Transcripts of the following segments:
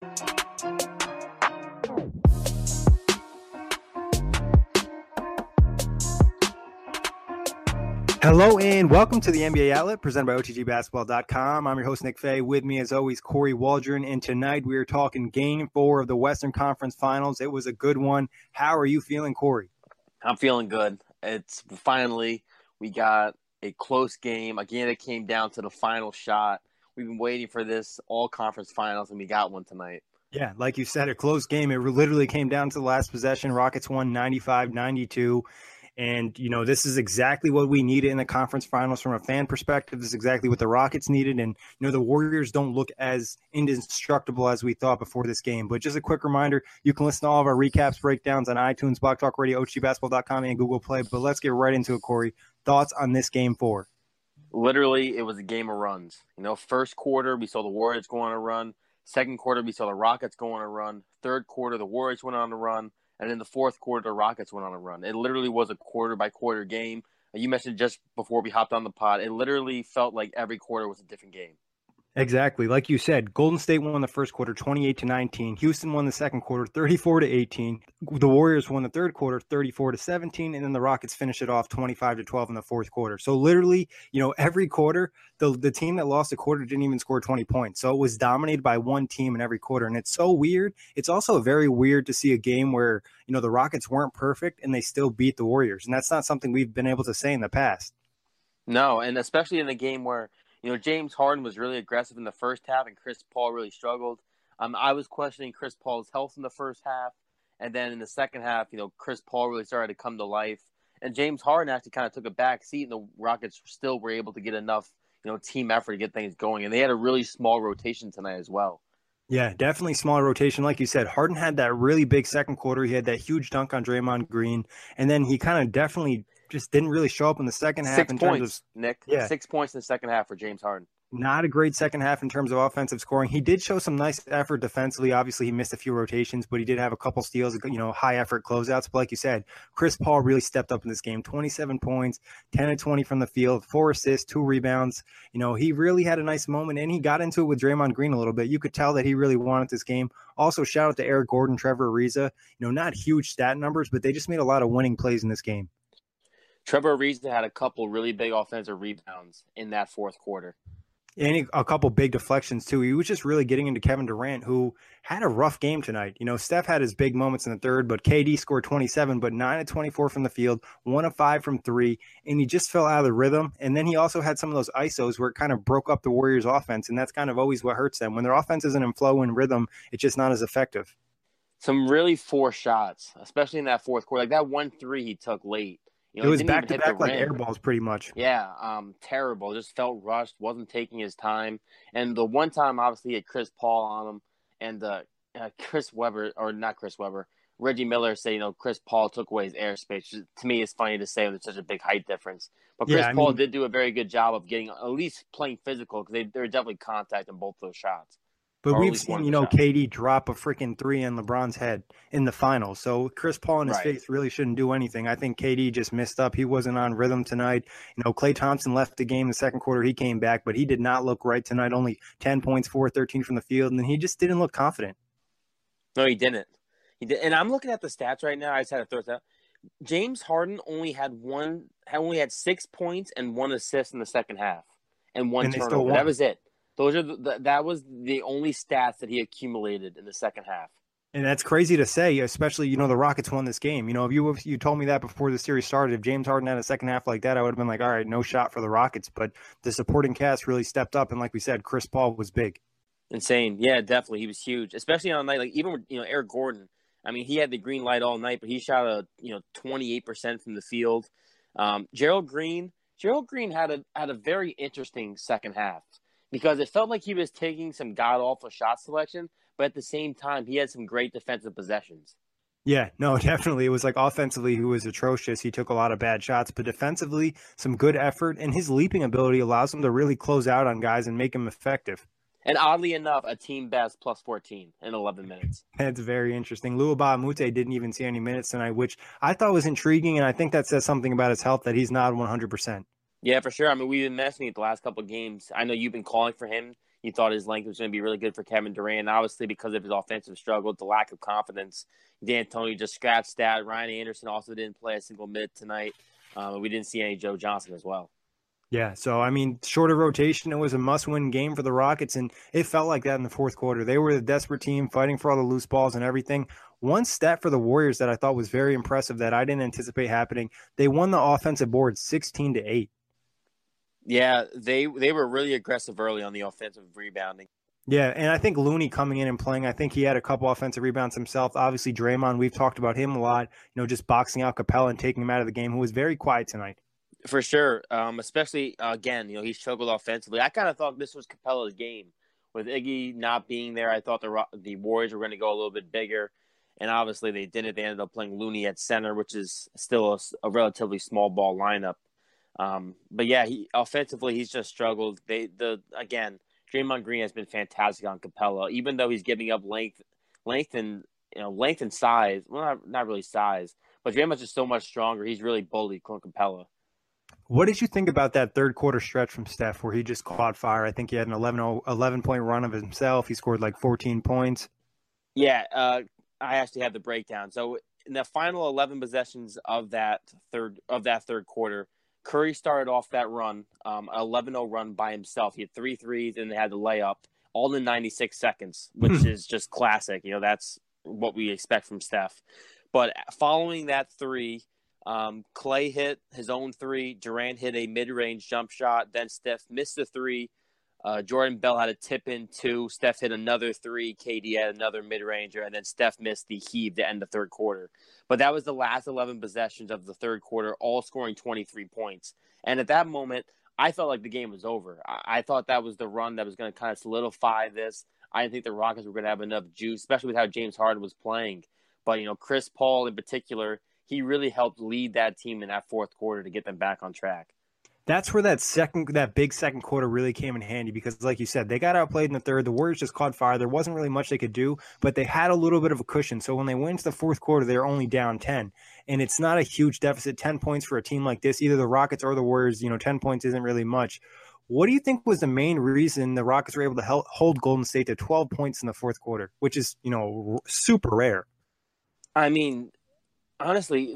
Hello and welcome to the NBA Outlet presented by OTGBasketball.com. I'm your host, Nick Fay. With me, as always, Corey Waldron. And tonight we are talking Game 4 of the Western Conference Finals. It was a good one. How are you feeling, Corey? I'm feeling good. It's finally, we got a close game. Again, it came down to the final shot. We've been waiting for this all-conference finals, and we got one tonight. Yeah, like you said, a close game. It literally came down to the last possession. Rockets won 95-92. And, this is exactly what we needed in the conference finals from a fan perspective. This is exactly what the Rockets needed. And, the Warriors don't look as indestructible as we thought before this game. But just a quick reminder, you can listen to all of our recaps, breakdowns on iTunes, Block Talk Radio, OTGBasketball.com, and Google Play. But let's get right into it, Corey. Thoughts on this Game 4? Literally, it was a game of runs. First quarter, we saw the Warriors go on a run. Second quarter, we saw the Rockets go on a run. Third quarter, the Warriors went on a run. And in the fourth quarter, the Rockets went on a run. It literally was a quarter-by-quarter game. You mentioned just before we hopped on the pod, it literally felt like every quarter was a different game. Exactly. Like you said, Golden State won the first quarter 28-19. Houston won the second quarter 34-18. The Warriors won the third quarter 34-17. And then the Rockets finished it off 25-12 in the fourth quarter. So literally, every quarter, the team that lost a quarter didn't even score 20 points. So it was dominated by one team in every quarter. And it's so weird. It's also very weird to see a game where, the Rockets weren't perfect and they still beat the Warriors. And that's not something we've been able to say in the past. No, and especially in a game where, James Harden was really aggressive in the first half and Chris Paul really struggled. I was questioning Chris Paul's health in the first half. And then in the second half, Chris Paul really started to come to life. And James Harden actually kind of took a back seat, and the Rockets still were able to get enough, team effort to get things going. And they had a really small rotation tonight as well. Yeah, definitely small rotation. Like you said, Harden had that really big second quarter. He had that huge dunk on Draymond Green. And then he kind of definitely just didn't really show up in the second half. 6 points, Nick. Yeah. 6 points in the second half for James Harden. Not a great second half in terms of offensive scoring. He did show some nice effort defensively. Obviously, he missed a few rotations, but he did have a couple steals, high effort closeouts. But like you said, Chris Paul really stepped up in this game. 27 points, 10 of 20 from the field, 4 assists, 2 rebounds. He really had a nice moment, and he got into it with Draymond Green a little bit. You could tell that he really wanted this game. Also, shout out to Eric Gordon, Trevor Ariza. Not huge stat numbers, but they just made a lot of winning plays in this game. Trevor Ariza had a couple really big offensive rebounds in that fourth quarter. And a couple big deflections, too. He was just really getting into Kevin Durant, who had a rough game tonight. Steph had his big moments in the third, but KD scored 27, but 9 of 24 from the field, 1 of 5 from 3, and he just fell out of the rhythm. And then he also had some of those ISOs where it kind of broke up the Warriors' offense, and that's kind of always what hurts them. When their offense isn't in flow and rhythm, it's just not as effective. Some really forced shots, especially in that fourth quarter. Like that 1-3 he took late. It was back-to-back like air balls pretty much. Yeah, terrible. Just felt rushed, wasn't taking his time. And the one time, obviously, he had Chris Paul on him. And Reggie Miller said, Chris Paul took away his airspace. To me, it's funny to say there's such a big height difference. But Chris Paul did do a very good job of getting at least playing physical because there were definitely contact in both those shots. But we've seen, KD drop a freaking 3 in LeBron's head in the finals. So Chris Paul in his face really shouldn't do anything. I think KD just missed up. He wasn't on rhythm tonight. Klay Thompson left the game the second quarter. He came back, but he did not look right tonight. Only 10 points, 4-13 from the field, and he just didn't look confident. No, he didn't. And I'm looking at the stats right now. I just had to throw it out. James Harden only had 6 points and 1 assist in the second half and 1 turnover. That was it. That was the only stats that he accumulated in the second half. And that's crazy to say, especially, the Rockets won this game. If you told me that before the series started, if James Harden had a second half like that, I would have been like, all right, no shot for the Rockets. But the supporting cast really stepped up. And like we said, Chris Paul was big. Insane. Yeah, definitely. He was huge, especially on a night like even with, Eric Gordon. I mean, he had the green light all night, but he shot 28% from the field. Gerald Green had a very interesting second half. Because it felt like he was taking some god-awful shot selection, but at the same time, he had some great defensive possessions. Yeah, no, definitely. It was like offensively, he was atrocious. He took a lot of bad shots, but defensively, some good effort. And his leaping ability allows him to really close out on guys and make them effective. And oddly enough, a team best plus 14 in 11 minutes. That's very interesting. Luaba Amute didn't even see any minutes tonight, which I thought was intriguing, and I think that says something about his health that he's not 100%. Yeah, for sure. I mean, we've been mentioning it the last couple of games. I know you've been calling for him You thought his length was going to be really good for Kevin Durant. Obviously, because of his offensive struggle, the lack of confidence, D'Antoni just scratched that. Ryan Anderson also didn't play a single minute tonight. We didn't see any Joe Johnson as well. Yeah, so I mean, short of rotation, it was a must-win game for the Rockets, and it felt like that in the fourth quarter. They were the desperate team fighting for all the loose balls and everything. One stat for the Warriors that I thought was very impressive that I didn't anticipate happening, they won the offensive board 16-8. Yeah, they were really aggressive early on the offensive rebounding. Yeah, and I think Looney coming in and playing, I think he had a couple offensive rebounds himself. Obviously, Draymond, we've talked about him a lot, just boxing out Capella and taking him out of the game, who was very quiet tonight. For sure, especially again, he struggled offensively. I kind of thought this was Capella's game with Iggy not being there. I thought the Warriors were going to go a little bit bigger, and obviously they didn't. They ended up playing Looney at center, which is still a relatively small ball lineup. But yeah, offensively he's just struggled. Again, Draymond Green has been fantastic on Capella, even though he's giving up length and size. Well, not really size, but Draymond's just so much stronger. He's really bullied Clint Capella. What did you think about that third quarter stretch from Steph where he just caught fire? I think he had an 11-point run of himself. He scored like 14 points. Yeah, I actually have the breakdown. So in the final 11 possessions of that third quarter, Curry started off that run, an 11-0 run by himself. He had 3 threes and they had the layup all in 96 seconds, which is just classic. That's what we expect from Steph. But following that three, Clay hit his own 3. Durant hit a mid-range jump shot. Then Steph missed the 3. Jordan Bell had a tip in 2. Steph hit another 3. KD had another mid-ranger. And then Steph missed the heave to end the third quarter. But that was the last 11 possessions of the third quarter, all scoring 23 points. And at that moment, I felt like the game was over. I thought that was the run that was going to kind of solidify this. I didn't think the Rockets were going to have enough juice, especially with how James Harden was playing. But, Chris Paul in particular, he really helped lead that team in that fourth quarter to get them back on track. That's where that big second quarter really came in handy because, like you said, they got outplayed in the third. The Warriors just caught fire. There wasn't really much they could do, but they had a little bit of a cushion. So when they went into the fourth quarter, they were only down 10. And it's not a huge deficit, 10 points for a team like this, either the Rockets or the Warriors. 10 points isn't really much. What do you think was the main reason the Rockets were able to hold Golden State to 12 points in the fourth quarter, which is, super rare? I mean, honestly,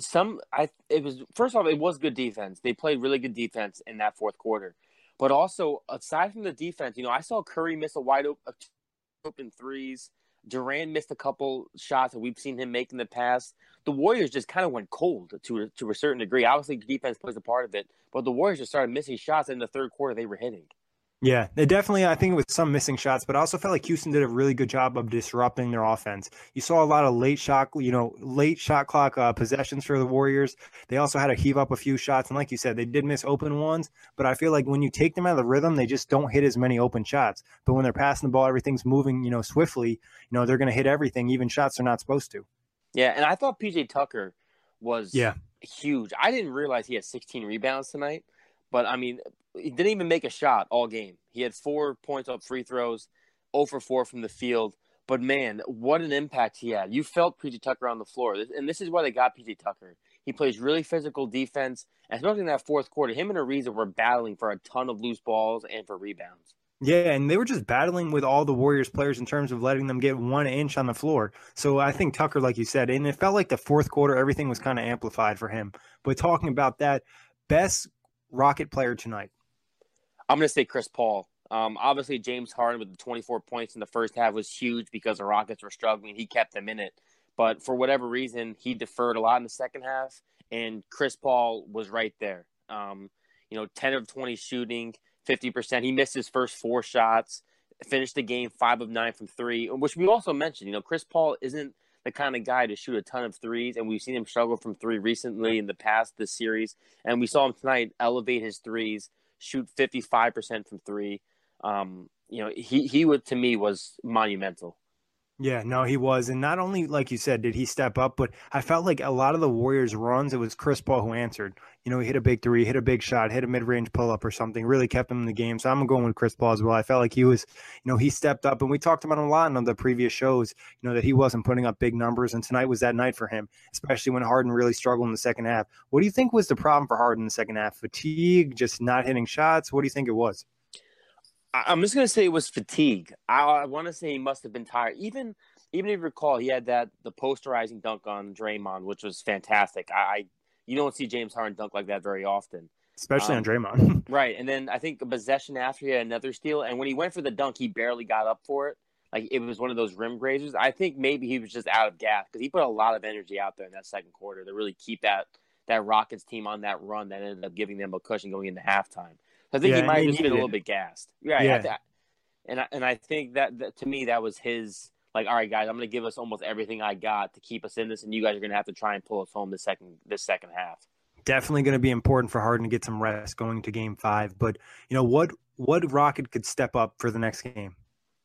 it was good defense. They played really good defense in that fourth quarter. But also, aside from the defense, I saw Curry miss a wide open threes. Durant missed a couple shots that we've seen him make in the past. The Warriors just kind of went cold to a certain degree. Obviously, defense plays a part of it, but the Warriors just started missing shots in the third quarter they were hitting. Yeah, they definitely, I think it was some missing shots, but I also felt like Houston did a really good job of disrupting their offense. You saw a lot of late shot clock possessions for the Warriors. They also had to heave up a few shots, and like you said, they did miss open ones, but I feel like when you take them out of the rhythm, they just don't hit as many open shots. But when they're passing the ball, everything's moving, swiftly, they're going to hit everything, even shots they're not supposed to. Yeah, and I thought PJ Tucker was huge. I didn't realize he had 16 rebounds tonight, but I mean, he didn't even make a shot all game. He had 4 points up free throws, 0 for 4 from the field. But, man, what an impact he had. You felt PJ Tucker on the floor. And this is why they got PJ Tucker. He plays really physical defense. And especially in that fourth quarter, him and Ariza were battling for a ton of loose balls and for rebounds. Yeah, and they were just battling with all the Warriors players in terms of letting them get 1 inch on the floor. So I think Tucker, like you said, and it felt like the fourth quarter, everything was kind of amplified for him. But talking about that, best Rocket player tonight. I'm going to say Chris Paul. Obviously, James Harden with the 24 points in the first half was huge because the Rockets were struggling. He kept them in it. But for whatever reason, he deferred a lot in the second half, and Chris Paul was right there. 10 of 20 shooting, 50%. He missed his first 4 shots, finished the game 5 of 9 from 3, which we also mentioned. Chris Paul isn't the kind of guy to shoot a ton of threes, and we've seen him struggle from 3 recently in the past this series. And we saw him tonight elevate his threes, shoot 55% from 3. He would, to me, was monumental. Yeah, no, he was. And not only, like you said, did he step up, but I felt like a lot of the Warriors' runs, it was Chris Paul who answered. He hit a big 3, hit a big shot, hit a mid-range pull-up or something, really kept him in the game. So I'm going with Chris Paul as well. I felt like he was, he stepped up. And we talked about him a lot in the previous shows, that he wasn't putting up big numbers. And tonight was that night for him, especially when Harden really struggled in the second half. What do you think was the problem for Harden in the second half? Fatigue, just not hitting shots? What do you think it was? I'm just gonna say it was fatigue. I want to say he must have been tired. Even if you recall, he had the posterizing dunk on Draymond, which was fantastic. You don't see James Harden dunk like that very often. Especially on Um, Draymond. right, and then I think a possession after he had another steal, and when he went for the dunk, he barely got up for it. Like it was one of those rim grazers. I think maybe he was just out of gas because he put a lot of energy out there in that second quarter to really keep that Rockets team on that run that ended up giving them a cushion going into halftime. So I think Yeah, he and might they have just been needed a little it. bit gassed. Right. Yeah. And I think that to me that was his like, all right, guys, I'm going to give us almost everything I got to keep us in this, and you guys are going to have to try and pull us home this second half. Definitely going to be important for Harden to get some rest going to game 5. But, what Rocket could step up for the next game?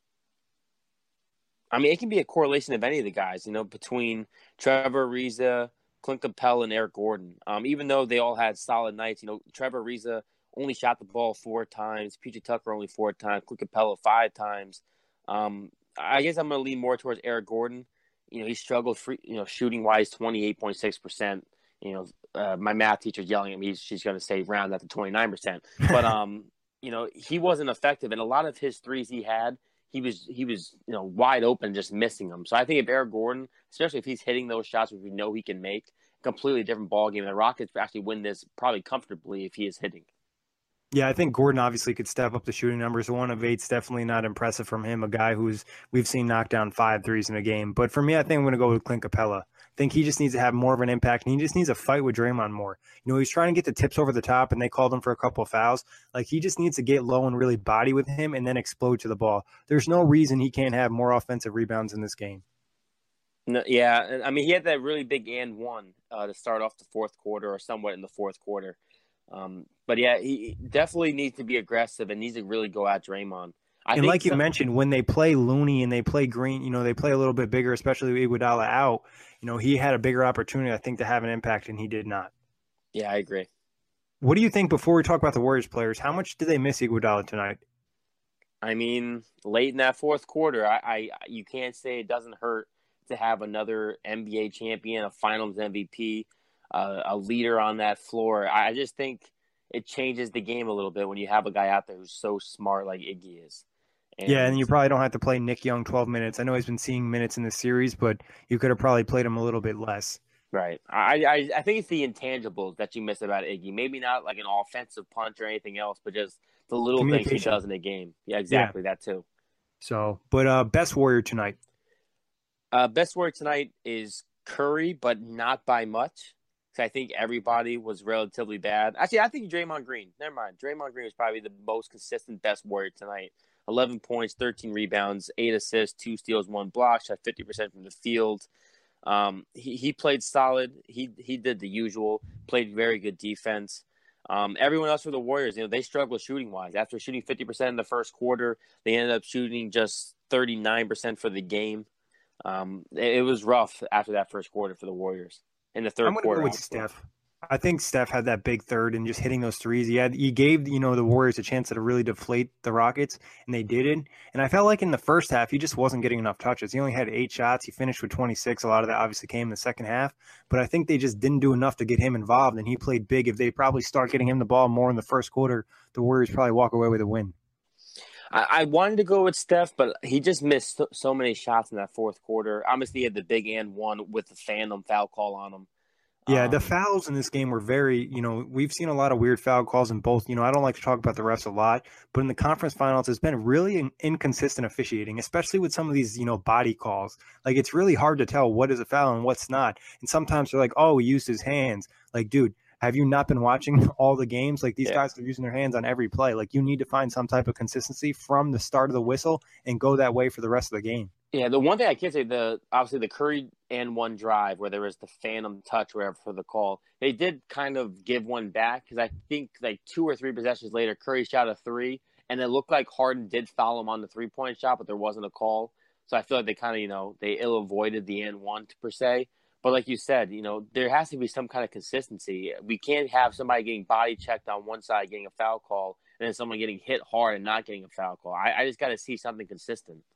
I mean, it can be a correlation of any of the guys, between Trevor Ariza, Clint Capella, and Eric Gordon. Even though they all had solid nights, Trevor Ariza only shot the ball 4 times, PJ Tucker only 4 times, Clint Capella 5 times. I guess I'm going to lean more towards Eric Gordon. He struggled shooting wise, 28.6%. My math teacher's yelling at me. She's going to say round that to 29%. But he wasn't effective, and a lot of his threes he had, he was wide open, just missing them. So I think if Eric Gordon, especially if he's hitting those shots, which we know he can make, completely different ball game. The Rockets actually win this probably comfortably if he is hitting. Yeah, I think Gordon obviously could step up the shooting numbers. 1 of 8's definitely not impressive from him, a guy we've seen knock down 5 threes in a game. But for me, I think I'm going to go with Clint Capella. I think he just needs to have more of an impact, and he just needs to fight with Draymond more. He's trying to get the tips over the top, and they called him for a couple of fouls. Like, he just needs to get low and really body with him and then explode to the ball. There's no reason he can't have more offensive rebounds in this game. No, yeah, I mean, he had that really big and one to start off the fourth quarter, or somewhat in the fourth quarter. But yeah, he definitely needs to be aggressive and needs to really go at Draymond. And like you mentioned, when they play Looney and they play Green, they play a little bit bigger, especially with Iguodala out. He had a bigger opportunity, I think, to have an impact, and he did not. Yeah, I agree. What do you think, before we talk about the Warriors players, how much did they miss Iguodala tonight? I mean, late in that fourth quarter, you can't say it doesn't hurt to have another NBA champion, a Finals MVP, a leader on that floor. I just think it changes the game a little bit when you have a guy out there who's so smart like Iggy is. And you probably don't have to play Nick Young 12 minutes. I know he's been seeing minutes in the series, but you could have probably played him a little bit less. Right. I think it's the intangibles that you miss about Iggy. Maybe not like an offensive punch or anything else, but just the little things he does in the game. Yeah, exactly. Yeah. That too. So, but best Warrior tonight? Best Warrior tonight is Curry, but not by much. Because I think everybody was relatively bad. Actually, I think Draymond Green. Never mind. Draymond Green was probably the most consistent best Warrior tonight. 11 points, 13 rebounds, 8 assists, 2 steals, 1 block, shot 50% from the field. He played solid. He did the usual, played very good defense. Everyone else for the Warriors, they struggled shooting wise. After shooting 50% in the first quarter, they ended up shooting just 39% for the game. It was rough after that first quarter for the Warriors. In the third quarter, I'm going to go with Steph. I think Steph had that big third and just hitting those threes. He gave the Warriors a chance to really deflate the Rockets, and they did it. And I felt like in the first half, he just wasn't getting enough touches. He only had 8 shots. He finished with 26. A lot of that obviously came in the second half. But I think they just didn't do enough to get him involved, and he played big. If they probably start getting him the ball more in the first quarter, the Warriors probably walk away with a win. I wanted to go with Steph, but he just missed so many shots in that fourth quarter. Obviously, he had the big and one with the phantom foul call on him. Yeah, the fouls in this game were very, we've seen a lot of weird foul calls in both. I don't like to talk about the refs a lot, but in the conference finals, it's been really inconsistent officiating, especially with some of these, body calls. Like, it's really hard to tell what is a foul and what's not. And sometimes they're like, oh, he used his hands. Like, dude, have you not been watching all the games? Like, these guys are using their hands on every play. Like, you need to find some type of consistency from the start of the whistle and go that way for the rest of the game. Yeah, the one thing I can say, obviously the Curry and one drive where there was the phantom touch, whatever, for the call, they did kind of give one back because I think like 2 or 3 possessions later, Curry shot a 3, and it looked like Harden did foul him on the 3-point shot, but there wasn't a call. So I feel like they kind of, they ill-avoided the and one per se. But like you said, there has to be some kind of consistency. We can't have somebody getting body checked on one side, getting a foul call, and then someone getting hit hard and not getting a foul call. I just got to see something consistent.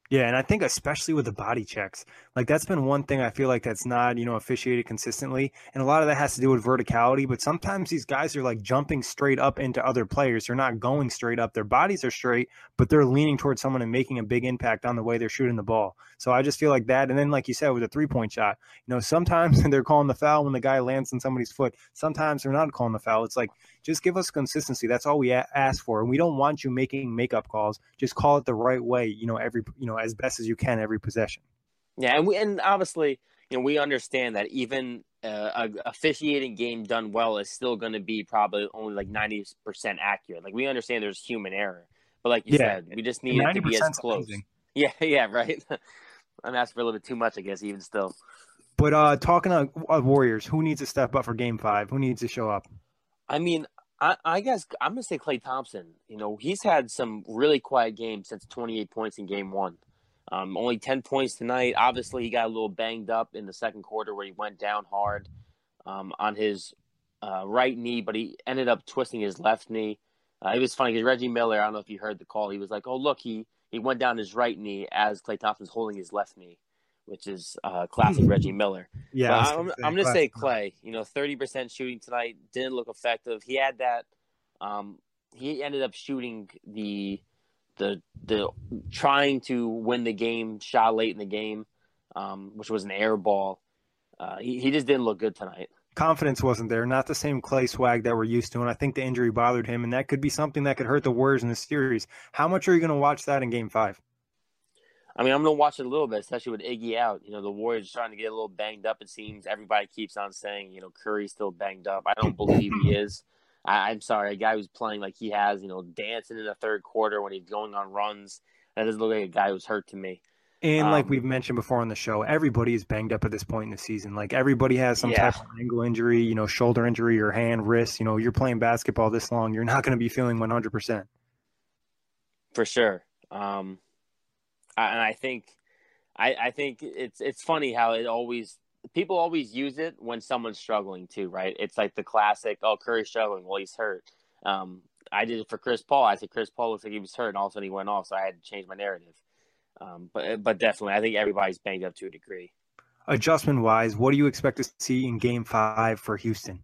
Yeah, and I think especially with the body checks, like that's been one thing I feel like that's not, officiated consistently. And a lot of that has to do with verticality, but sometimes these guys are like jumping straight up into other players. They're not going straight up. Their bodies are straight, but they're leaning towards someone and making a big impact on the way they're shooting the ball. So I just feel like that. And then, like you said, with a 3-point shot, sometimes they're calling the foul when the guy lands on somebody's foot. Sometimes they're not calling the foul. It's like, just give us consistency. That's all we ask for. And we don't want you making makeup calls. Just call it the right way, as best as you can every possession. Yeah, and obviously, we understand that even a officiating game done well is still going to be probably only like 90% accurate. Like we understand there's human error, but like you said, we just need it to be as close. Amazing. Yeah, yeah, right. I'm asking for a little bit too much, I guess, even still. But talking of Warriors, who needs to step up for Game 5? Who needs to show up? I mean, I guess I'm going to say Klay Thompson. He's had some really quiet games since 28 points in Game 1. Only 10 points tonight. Obviously, he got a little banged up in the second quarter where he went down hard on his right knee, but he ended up twisting his left knee. It was funny because Reggie Miller, I don't know if you heard the call, he was like, oh, look, he went down his right knee as Klay Thompson's holding his left knee, which is classic Reggie Miller. Yeah, but I'm going to say Klay. 30% shooting tonight, didn't look effective. He had that. He ended up shooting the trying to win the game shot late in the game, which was an air ball. He just didn't look good tonight. Confidence wasn't there, not the same Klay swag that we're used to, and I think the injury bothered him, and that could be something that could hurt the Warriors in the series. How much are you going to watch that in Game 5? I mean, I'm going to watch it a little bit, especially with Iggy out. The Warriors are starting to get a little banged up, it seems. Everybody keeps on saying, Curry's still banged up. I don't believe he is. I'm sorry, a guy who's playing like he has, dancing in the third quarter when he's going on runs. That doesn't look like a guy who's hurt to me. And like we've mentioned before on the show, everybody is banged up at this point in the season. Like everybody has some type of ankle injury, shoulder injury or hand, wrist. You're playing basketball this long. You're not going to be feeling 100%. For sure. And I think it's funny how people always use it when someone's struggling too, right? It's like the classic, oh, Curry's struggling. Well, he's hurt. I did it for Chris Paul. I said Chris Paul looks like he was hurt, and all of a sudden he went off, so I had to change my narrative. But definitely, I think everybody's banged up to a degree. Adjustment-wise, what do you expect to see in Game 5 for Houston?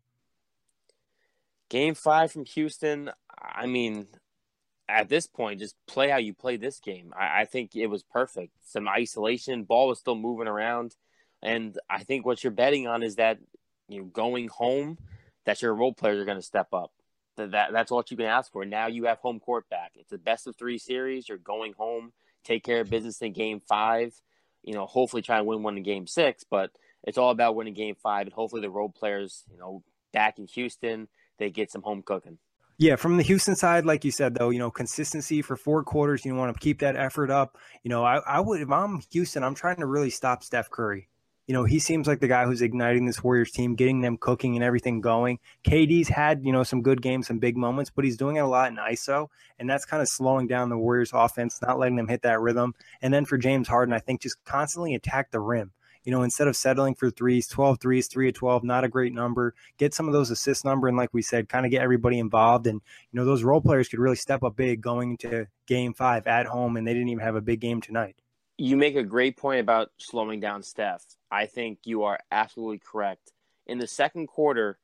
Game 5 from Houston, I mean, at this point, just play how you play this game. I think it was perfect. Some isolation, ball was still moving around. And I think what you're betting on is that going home, that your role players are going to step up. That's what you can ask for. Now you have home court back. It's a best-of-3 series. You're going home, take care of business in Game 5. Hopefully try and win one in Game 6. But it's all about winning Game 5. And hopefully the role players, back in Houston, they get some home cooking. Yeah, from the Houston side, like you said, though, consistency for 4 quarters. You want to keep that effort up. I would, if I'm Houston, I'm trying to really stop Steph Curry. He seems like the guy who's igniting this Warriors team, getting them cooking and everything going. KD's had, some good games, some big moments, but he's doing it a lot in ISO, and that's kind of slowing down the Warriors offense, not letting them hit that rhythm. And then for James Harden, I think just constantly attack the rim. Instead of settling for threes, 12 threes, 3 of 12, not a great number. Get some of those assist number, and like we said, kind of get everybody involved. And, those role players could really step up big going into Game 5 at home, and they didn't even have a big game tonight. You make a great point about slowing down Steph. I think you are absolutely correct. In the second quarter,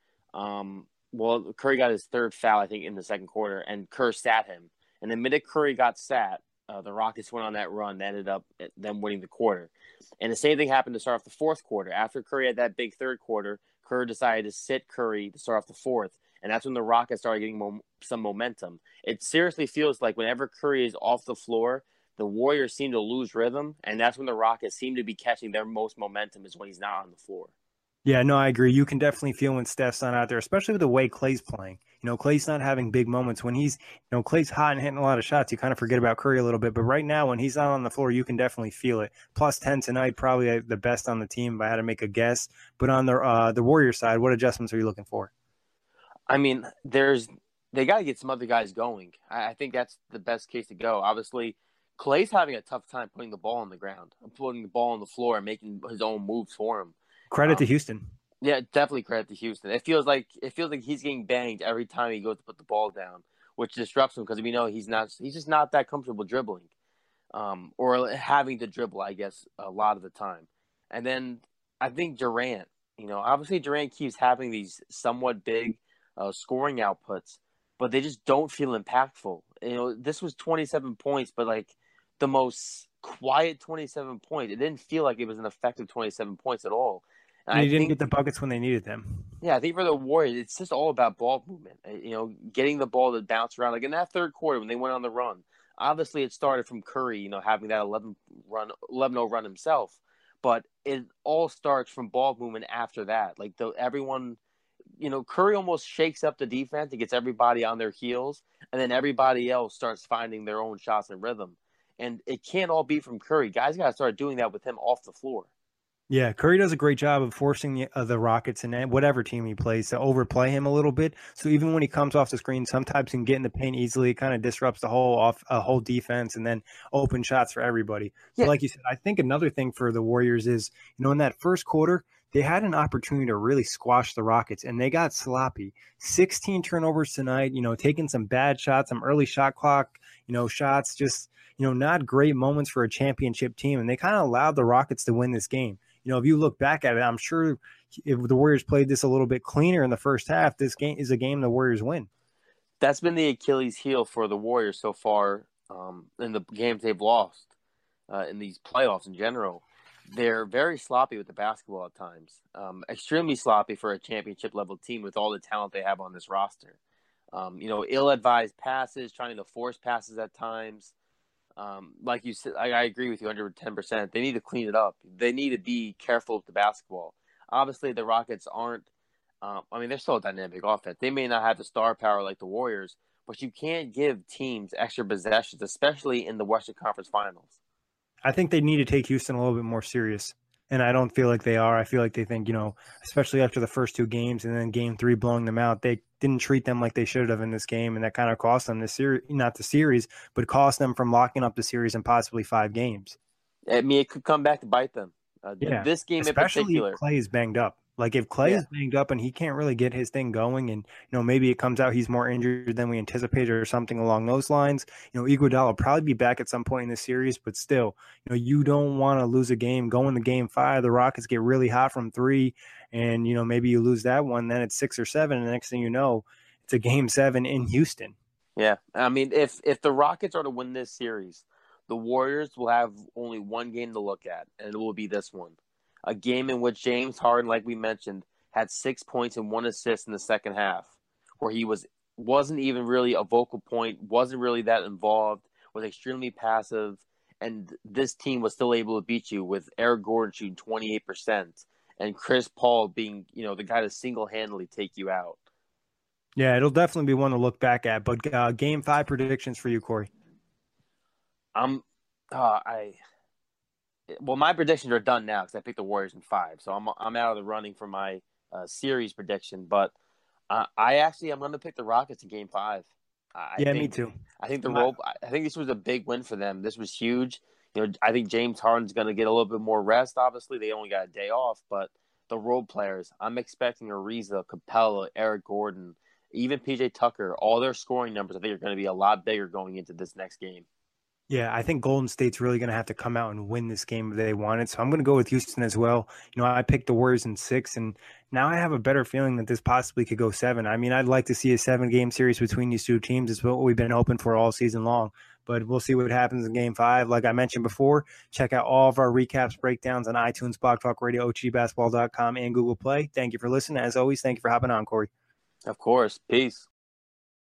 Curry got his third foul, I think, in the second quarter, and Kerr sat him. And the minute Curry got sat, the Rockets went on that run that ended up them winning the quarter. And the same thing happened to start off the fourth quarter. After Curry had that big third quarter, Kerr decided to sit Curry to start off the fourth. And that's when the Rockets started getting some momentum. It seriously feels like whenever Curry is off the floor, the Warriors seem to lose rhythm, and that's when the Rockets seem to be catching their most momentum is when he's not on the floor. Yeah, no, I agree. You can definitely feel when Steph's not out there, especially with the way Klay's playing. Klay's not having big moments. When he's, Klay's hot and hitting a lot of shots, you kind of forget about Curry a little bit. But right now, when he's not on the floor, you can definitely feel it. Plus 10 tonight, probably the best on the team if I had to make a guess. But on the Warriors side, what adjustments are you looking for? I mean, they got to get some other guys going. I think that's the best case to go. Obviously, Klay's having a tough time putting the ball on the ground, putting the ball on the floor, and making his own moves for him. Credit to Houston. Yeah, definitely credit to Houston. It feels like he's getting banged every time he goes to put the ball down, which disrupts him because we know he's just not that comfortable dribbling. or having to dribble, I guess, a lot of the time. And then I think Durant, obviously Durant keeps having these somewhat big scoring outputs, but they just don't feel impactful. This was 27 points, but like the most quiet 27 points. It didn't feel like it was an effective 27 points at all. And And I he didn't think, get the buckets when they needed them. yeah, I think for the Warriors, it's just all about ball movement. Getting the ball to bounce around. Like in that third quarter when they went on the run, obviously it started from Curry, having that 11-0 run himself. But it all starts from ball movement after that. Like everyone, Curry almost shakes up the defense and gets everybody on their heels, and then everybody else starts finding their own shots and rhythm. And it can't all be from Curry. Guys got to start doing that with him off the floor. Yeah, Curry does a great job of forcing the Rockets and whatever team he plays to overplay him a little bit. So even when he comes off the screen, sometimes he can get in the paint easily. It kind of disrupts the whole defense, and then open shots for everybody. So Yeah, like you said, I think another thing for the Warriors is, in that first quarter, they had an opportunity to really squash the Rockets, and they got sloppy. 16 turnovers tonight, taking some bad shots, some early shot clock, shots, just, not great moments for a championship team. And they kind of allowed the Rockets to win this game. If you look back at it, I'm sure if the Warriors played this a little bit cleaner in the first half, this game is a game the Warriors win. that's been the Achilles heel for the Warriors so far in the games they've lost in these playoffs in general. They're very sloppy with the basketball at times, extremely sloppy for a championship level team with all the talent they have on this roster. Ill-advised passes, trying to force passes at times. Like you said, I agree with you 110%. They need to clean it up. They need to be careful with the basketball. Obviously, the Rockets aren't. They're still a dynamic offense. They may not have the star power like the Warriors, but you can't give teams extra possessions, especially in the Western Conference Finals. I think they need to take Houston a little bit more serious. And I don't feel like they are. I feel like they think, especially after the first two games and then game three blowing them out, they didn't treat them like they should have in this game. And that kind of cost them this series, not the series, but cost them from locking up the series in possibly 5 games. I mean, it could come back to bite them. Yeah. This game in Especially if particular. Clay is banged up. Like if Clay is banged up and he can't really get his thing going, and maybe it comes out he's more injured than we anticipated or something along those lines. Iguodala will probably be back at some point in the series, but still, you don't want to lose a game. Going to game 5, the Rockets get really hot from 3, and maybe you lose that one, then it's 6 or 7, and the next thing you know, it's a game 7 in Houston. Yeah, I mean, if the Rockets are to win this series, the Warriors will have only one game to look at, and it will be this one. A game in which James Harden, like we mentioned, had 6 points and 1 assist in the second half, where he wasn't even really a vocal point, wasn't really that involved, was extremely passive, and this team was still able to beat you with Eric Gordon shooting 28% and Chris Paul being, the guy to single-handedly take you out. Yeah, it'll definitely be one to look back at. But game 5 predictions for you, Corey. My predictions are done now because I picked the Warriors in 5, so I'm out of the running for my series prediction. But I'm going to pick the Rockets in Game 5. Me too. I think I think this was a big win for them. This was huge. I think James Harden's going to get a little bit more rest. Obviously, they only got a day off, but the role players, I'm expecting Ariza, Capella, Eric Gordon, even PJ Tucker, all their scoring numbers, I think are going to be a lot bigger going into this next game. Yeah, I think Golden State's really going to have to come out and win this game if they want it. So I'm going to go with Houston as well. I picked the Warriors in 6, and now I have a better feeling that this possibly could go 7. I mean, I'd like to see a 7-game series between these two teams. It's what we've been hoping for all season long. But we'll see what happens in Game 5. Like I mentioned before, check out all of our recaps, breakdowns on iTunes, Blog Talk Radio, OGBasketball.com, and Google Play. Thank you for listening. As always, thank you for hopping on, Corey. Of course. Peace.